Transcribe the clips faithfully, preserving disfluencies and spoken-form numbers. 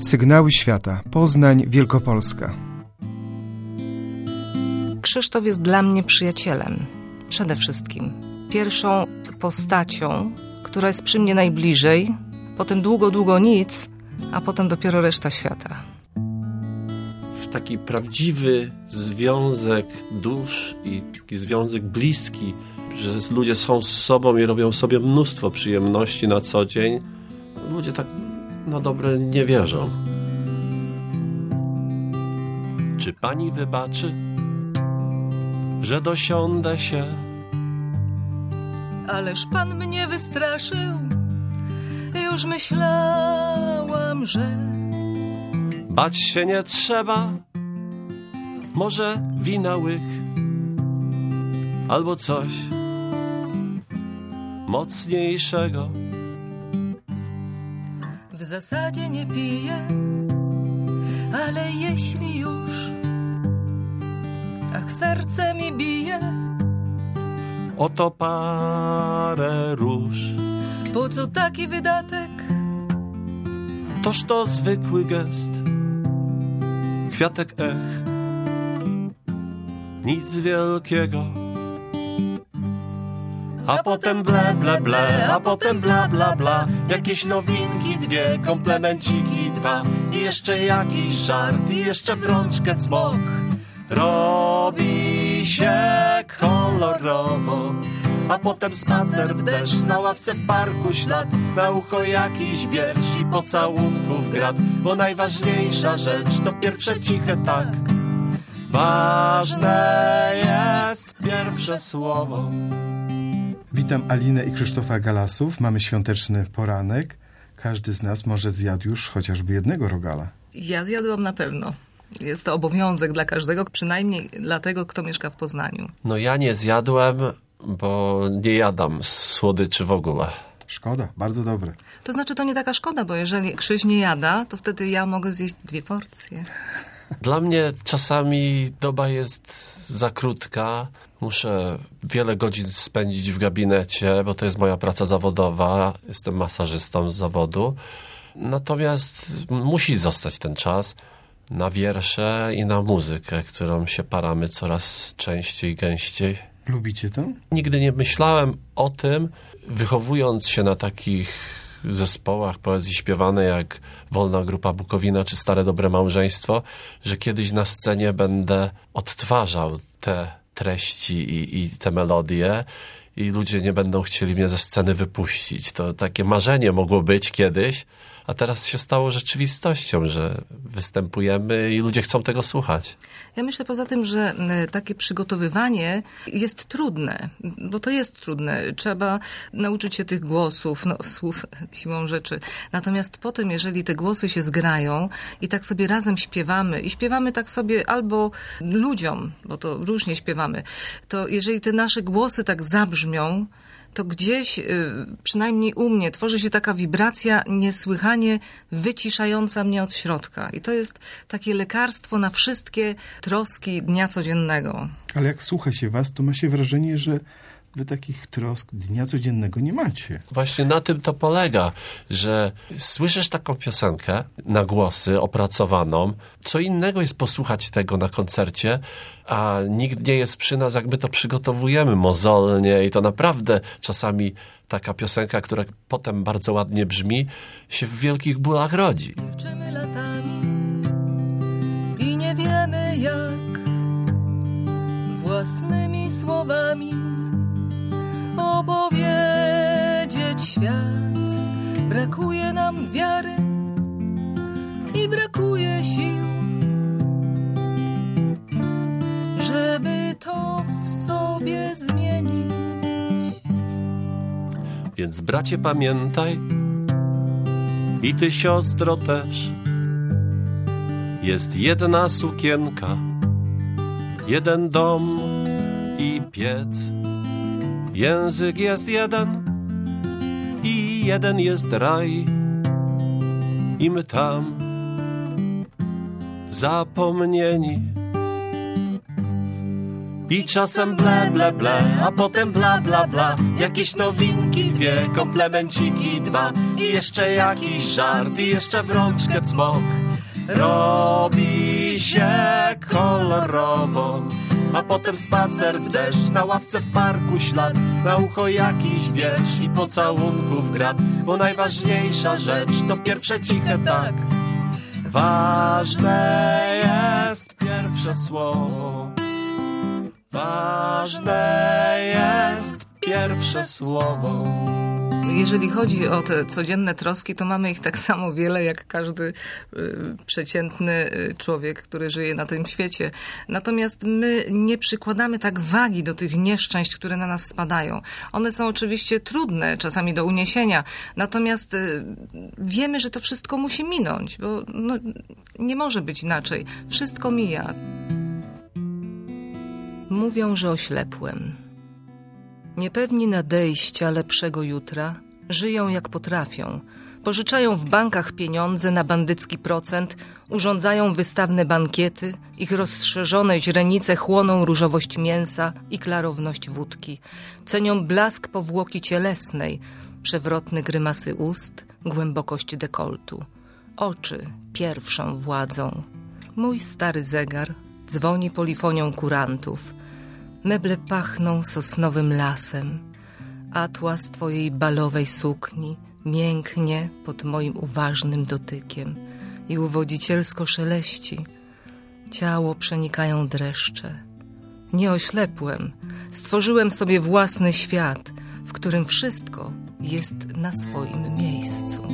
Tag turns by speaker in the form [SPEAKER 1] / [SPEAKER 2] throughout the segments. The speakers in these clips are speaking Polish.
[SPEAKER 1] Sygnały świata. Poznań, Wielkopolska.
[SPEAKER 2] Krzysztof jest dla mnie przyjacielem. Przede wszystkim. Pierwszą postacią, która jest przy mnie najbliżej, potem długo, długo nic, a potem dopiero reszta świata.
[SPEAKER 3] W taki prawdziwy związek dusz i taki związek bliski, że ludzie są z sobą i robią sobie mnóstwo przyjemności na co dzień, ludzie tak na dobre nie wierzą. Czy pani wybaczy, że dosiądę się?
[SPEAKER 2] Ależ pan mnie wystraszył, już myślałam, że...
[SPEAKER 3] Bać się nie trzeba, może wina łyk, albo coś mocniejszego.
[SPEAKER 2] W zasadzie nie piję, ale jeśli już, ach, serce mi bije.
[SPEAKER 3] Oto parę róż.
[SPEAKER 2] Po co taki wydatek?
[SPEAKER 3] Toż to zwykły gest. Kwiatek ech, nic wielkiego. A, a potem ble, ble, ble, a potem bla, bla, bla. Jakieś nowinki dwie, komplemenciki dwa. I jeszcze jakiś żart, i jeszcze w rączkę cmok. Robi się kolorowo. A potem spacer w deszcz, na ławce w parku ślad, na ucho jakiś wiersz i pocałunków grad. Bo najważniejsza rzecz to pierwsze ciche tak. Ważne jest pierwsze słowo.
[SPEAKER 1] Witam Alinę i Krzysztofa Galasów. Mamy świąteczny poranek. Każdy z nas może zjadł już chociażby jednego rogala.
[SPEAKER 2] Ja zjadłam na pewno. Jest to obowiązek dla każdego, przynajmniej dla tego, kto mieszka w Poznaniu.
[SPEAKER 3] No ja nie zjadłem, bo nie jadam słodyczy w ogóle.
[SPEAKER 1] Szkoda, bardzo dobre.
[SPEAKER 2] To znaczy, to nie taka szkoda, bo jeżeli Krzyś nie jada, to wtedy ja mogę zjeść dwie porcje.
[SPEAKER 3] Dla mnie czasami doba jest za krótka. Muszę wiele godzin spędzić w gabinecie, bo to jest moja praca zawodowa. Jestem masażystą z zawodu. Natomiast musi zostać ten czas na wiersze i na muzykę, którą się paramy coraz częściej i gęściej.
[SPEAKER 1] Lubicie to?
[SPEAKER 3] Nigdy nie myślałem o tym, wychowując się na takich zespołach poezji śpiewanej jak Wolna Grupa Bukowina czy Stare Dobre Małżeństwo, że kiedyś na scenie będę odtwarzał te treści i, i te melodie i ludzie nie będą chcieli mnie ze sceny wypuścić. To takie marzenie mogło być kiedyś, a teraz się stało rzeczywistością, że występujemy i ludzie chcą tego słuchać.
[SPEAKER 2] Ja myślę poza tym, że takie przygotowywanie jest trudne, bo to jest trudne. Trzeba nauczyć się tych głosów, no, słów siłą rzeczy. Natomiast potem, jeżeli te głosy się zgrają i tak sobie razem śpiewamy i śpiewamy tak sobie albo ludziom, bo to różnie śpiewamy, to jeżeli te nasze głosy tak zabrzmią, to gdzieś, przynajmniej u mnie, tworzy się taka wibracja niesłychanie wyciszająca mnie od środka. I to jest takie lekarstwo na wszystkie troski dnia codziennego.
[SPEAKER 1] Ale jak słucha się was, to ma się wrażenie, że wy takich trosk dnia codziennego nie macie.
[SPEAKER 3] Właśnie na tym to polega, że słyszysz taką piosenkę na głosy opracowaną. Co innego jest posłuchać tego na koncercie, a nikt nie jest przy nas, jak my to przygotowujemy mozolnie i to naprawdę czasami taka piosenka, która potem bardzo ładnie brzmi, się w wielkich bólach rodzi.
[SPEAKER 2] Milczymy latami i nie wiemy jak własnymi słowami opowiedzieć świat. Brakuje nam wiary i brakuje sił, żeby to w sobie zmienić.
[SPEAKER 3] Więc bracie, pamiętaj i ty, siostro, też. Jest jedna sukienka, jeden dom i piec. Język jest jeden i jeden jest raj. I my tam zapomnieni I czasem ble, ble, ble, a potem bla, bla, bla. Jakieś nowinki dwie, komplemenciki dwa. I jeszcze jakiś żart, i jeszcze w rączkę cmok. Robi się kolorowo, a potem spacer w deszcz, na ławce w parku ślad, na ucho jakiś wiersz i pocałunków grad. Bo najważniejsza rzecz to pierwsze ciche tak. Ważne jest pierwsze słowo. Ważne jest pierwsze słowo.
[SPEAKER 2] Jeżeli chodzi o te codzienne troski, to mamy ich tak samo wiele, jak każdy y, przeciętny y, człowiek, który żyje na tym świecie. Natomiast my nie przykładamy tak wagi do tych nieszczęść, które na nas spadają. One są oczywiście trudne, czasami do uniesienia, natomiast y, wiemy, że to wszystko musi minąć, bo no, nie może być inaczej. Wszystko mija. Mówią, że oślepłem. Niepewni nadejścia lepszego jutra, żyją jak potrafią. Pożyczają w bankach pieniądze na bandycki procent, urządzają wystawne bankiety, ich rozszerzone źrenice chłoną różowość mięsa i klarowność wódki. Cenią blask powłoki cielesnej, przewrotne grymasy ust, głębokość dekoltu. Oczy pierwszą władzą. Mój stary zegar dzwoni polifonią kurantów. Meble pachną sosnowym lasem. Atłas twojej balowej sukni mięknie pod moim uważnym dotykiem i uwodzicielsko szeleści. Ciało przenikają dreszcze. Nie oślepłem. Stworzyłem sobie własny świat, w którym wszystko jest na swoim miejscu.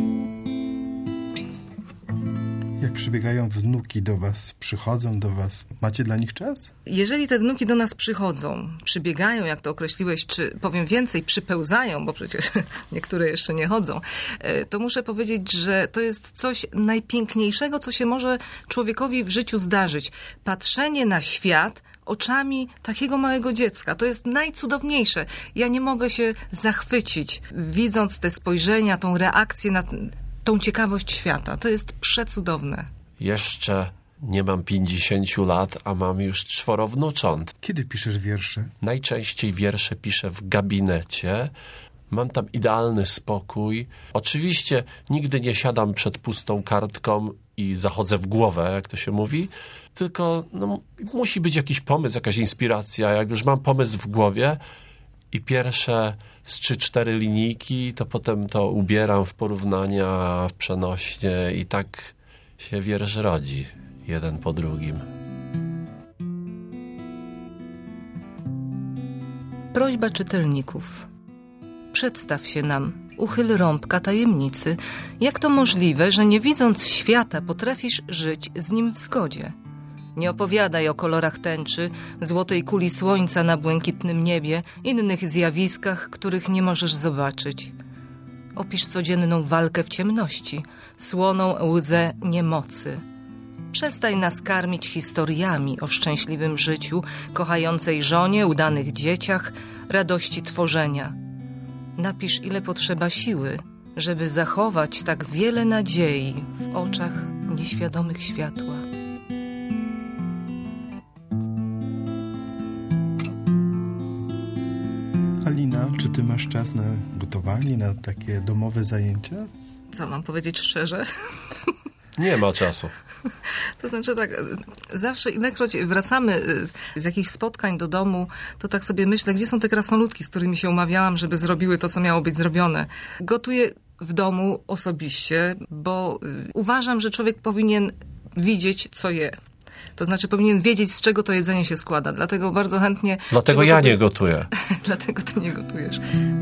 [SPEAKER 1] Jak przybiegają wnuki do was, przychodzą do was, macie dla nich czas?
[SPEAKER 2] Jeżeli te wnuki do nas przychodzą, przybiegają, jak to określiłeś, czy powiem więcej, przypełzają, bo przecież niektóre jeszcze nie chodzą, to muszę powiedzieć, że to jest coś najpiękniejszego, co się może człowiekowi w życiu zdarzyć. Patrzenie na świat oczami takiego małego dziecka. To jest najcudowniejsze. Ja nie mogę się zachwycić, widząc te spojrzenia, tą reakcję na tą ciekawość świata. To jest przecudowne.
[SPEAKER 3] Jeszcze nie mam pięćdziesięciu lat, a mam już czworo wnucząt.
[SPEAKER 1] Kiedy piszesz wiersze?
[SPEAKER 3] Najczęściej wiersze piszę w gabinecie. Mam tam idealny spokój. Oczywiście nigdy nie siadam przed pustą kartką i zachodzę w głowę, jak to się mówi, tylko no, musi być jakiś pomysł, jakaś inspiracja. Jak już mam pomysł w głowie i pierwsze z trzy, cztery linijki, to potem to ubieram w porównania, w przenośnie i tak się wiersz rodzi, jeden po drugim.
[SPEAKER 2] Prośba czytelników. Przedstaw się nam, uchyl rąbka tajemnicy. Jak to możliwe, że nie widząc świata potrafisz żyć z nim w zgodzie? Nie opowiadaj o kolorach tęczy, złotej kuli słońca na błękitnym niebie, innych zjawiskach, których nie możesz zobaczyć. Opisz codzienną walkę w ciemności, słoną łzę niemocy. Przestań nas karmić historiami o szczęśliwym życiu, kochającej żonie, udanych dzieciach, radości tworzenia. Napisz, ile potrzeba siły, żeby zachować tak wiele nadziei w oczach nieświadomych światła.
[SPEAKER 1] Alina, czy ty masz czas na gotowanie, na takie domowe zajęcia?
[SPEAKER 2] Co, mam powiedzieć szczerze?
[SPEAKER 3] Nie ma czasu.
[SPEAKER 2] To znaczy tak, zawsze ilekroć wracamy z jakichś spotkań do domu, to tak sobie myślę, gdzie są te krasnoludki, z którymi się umawiałam, żeby zrobiły to, co miało być zrobione. Gotuję w domu osobiście, bo uważam, że człowiek powinien widzieć, co je. To znaczy powinien wiedzieć, z czego to jedzenie się składa. Dlatego bardzo chętnie...
[SPEAKER 3] Dlatego ja nie gotuję.
[SPEAKER 2] Dlatego ty nie gotujesz.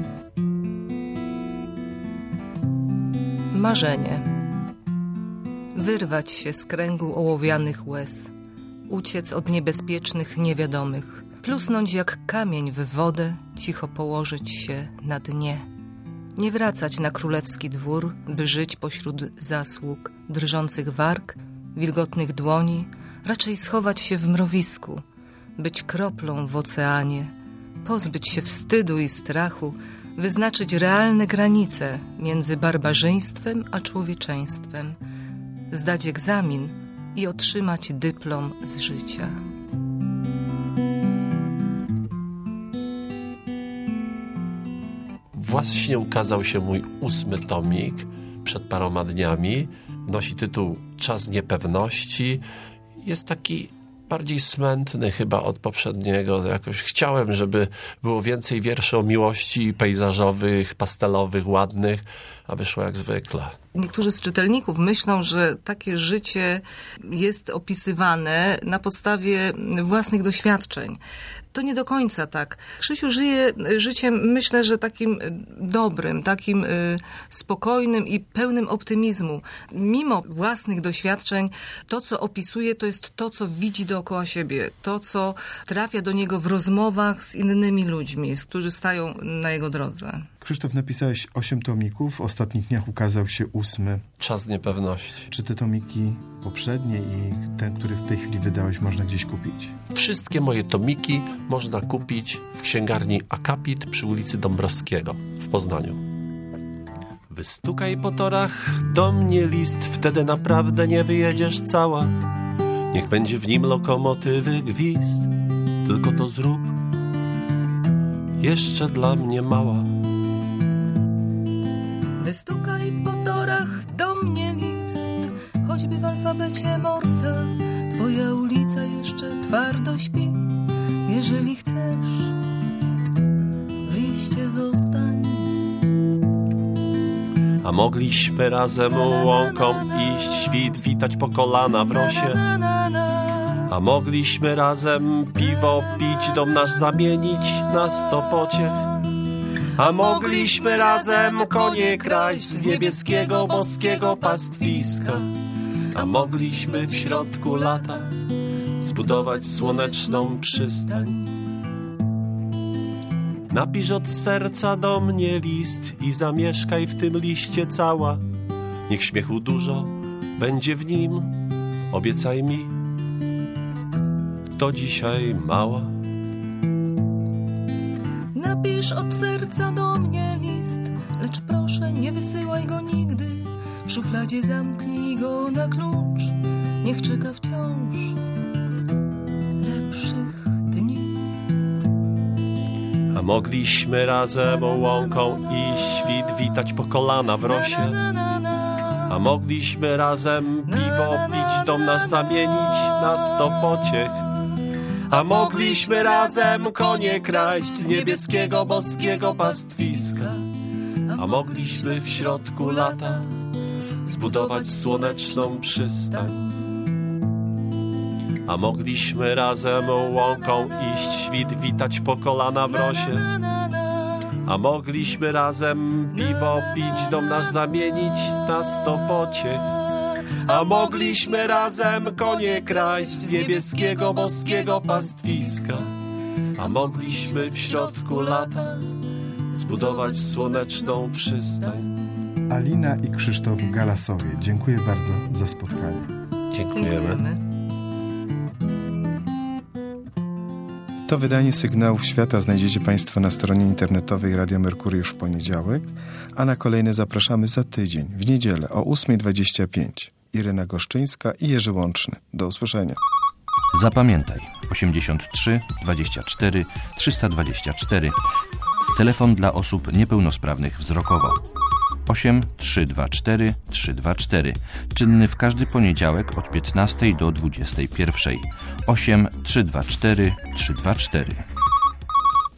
[SPEAKER 2] Marzenie. Wyrwać się z kręgu ołowianych łez. Uciec od niebezpiecznych niewiadomych. Plusnąć jak kamień w wodę, cicho położyć się na dnie. Nie wracać na królewski dwór, by żyć pośród zasług, drżących warg, wilgotnych dłoni, raczej schować się w mrowisku, być kroplą w oceanie, pozbyć się wstydu i strachu, wyznaczyć realne granice między barbarzyństwem a człowieczeństwem, zdać egzamin i otrzymać dyplom z życia.
[SPEAKER 3] Właśnie ukazał się mój ósmy tomik przed paroma dniami. Nosi tytuł Czas niepewności. Jest taki bardziej smętny chyba od poprzedniego. Jakoś chciałem, żeby było więcej wierszy o miłości pejzażowych, pastelowych, ładnych, a wyszło jak zwykle.
[SPEAKER 2] Niektórzy z czytelników myślą, że takie życie jest opisywane na podstawie własnych doświadczeń. To nie do końca tak. Krzysiu żyje życiem, myślę, że takim dobrym, takim y, spokojnym i pełnym optymizmu. Mimo własnych doświadczeń, to, co opisuje, to jest to, co widzi dookoła siebie. To, co trafia do niego w rozmowach z innymi ludźmi, którzy stają na jego drodze.
[SPEAKER 1] Krzysztof, napisałeś osiem tomików, w ostatnich dniach ukazał się ósmy.
[SPEAKER 3] Czas niepewności.
[SPEAKER 1] Czy te tomiki poprzednie i ten, który w tej chwili wydałeś, można gdzieś kupić?
[SPEAKER 3] Wszystkie moje tomiki można kupić w księgarni Akapit przy ulicy Dąbrowskiego w Poznaniu. Wystukaj po torach do mnie list, wtedy naprawdę nie wyjedziesz cała. Niech będzie w nim lokomotywy gwizd, tylko to zrób jeszcze dla mnie mała.
[SPEAKER 2] Wystukaj po torach do mnie list, choćby w alfabecie Morsa. Twoja ulica jeszcze twardo śpi. Jeżeli chcesz, w liście zostań.
[SPEAKER 3] A mogliśmy razem łąką iść, świt witać po kolana w rosie. A mogliśmy razem piwo pić, dom nasz zamienić na sto pociech. A mogliśmy razem konie kraść z niebieskiego, boskiego pastwiska. A mogliśmy w środku lata zbudować słoneczną przystań. Napisz od serca do mnie list i zamieszkaj w tym liście cała. Niech śmiechu dużo będzie w nim, obiecaj mi, to dzisiaj mała.
[SPEAKER 2] Napisz od serca do mnie list, lecz proszę nie wysyłaj go nigdy. W szufladzie zamknij go na klucz, niech czeka wciąż lepszych dni.
[SPEAKER 3] A mogliśmy razem łąką iść, świt witać po kolana w rosie. A mogliśmy razem piwo pić, dom nasz zamienić na sto pociech. A mogliśmy razem konie kraść z niebieskiego, boskiego pastwiska. A mogliśmy w środku lata zbudować słoneczną przystań. A mogliśmy razem łąką iść, świt witać po kolana w rosie. A mogliśmy razem piwo pić, dom nasz zamienić na sto pociech. A mogliśmy razem konie kraść z niebieskiego, boskiego pastwiska. A mogliśmy w środku lata zbudować słoneczną przystań.
[SPEAKER 1] Alina i Krzysztof Galasowie, dziękuję bardzo za spotkanie.
[SPEAKER 3] Dziękujemy.
[SPEAKER 2] Dziękujemy.
[SPEAKER 1] To wydanie Sygnałów Świata znajdziecie Państwo na stronie internetowej Radia Merkuriusz w poniedziałek, a na kolejne zapraszamy za tydzień, w niedzielę o ósma dwadzieścia pięć. Irena Goszczyńska i Jerzy Łączny. Do usłyszenia.
[SPEAKER 4] Zapamiętaj osiemdziesiąt trzy dwadzieścia cztery trzysta dwadzieścia cztery. Telefon dla osób niepełnosprawnych wzrokowo. osiem trzy dwa cztery trzy dwa cztery. Czynny w każdy poniedziałek od piętnastej do dwudziestej pierwszej. osiem trzy dwa cztery trzy dwa cztery.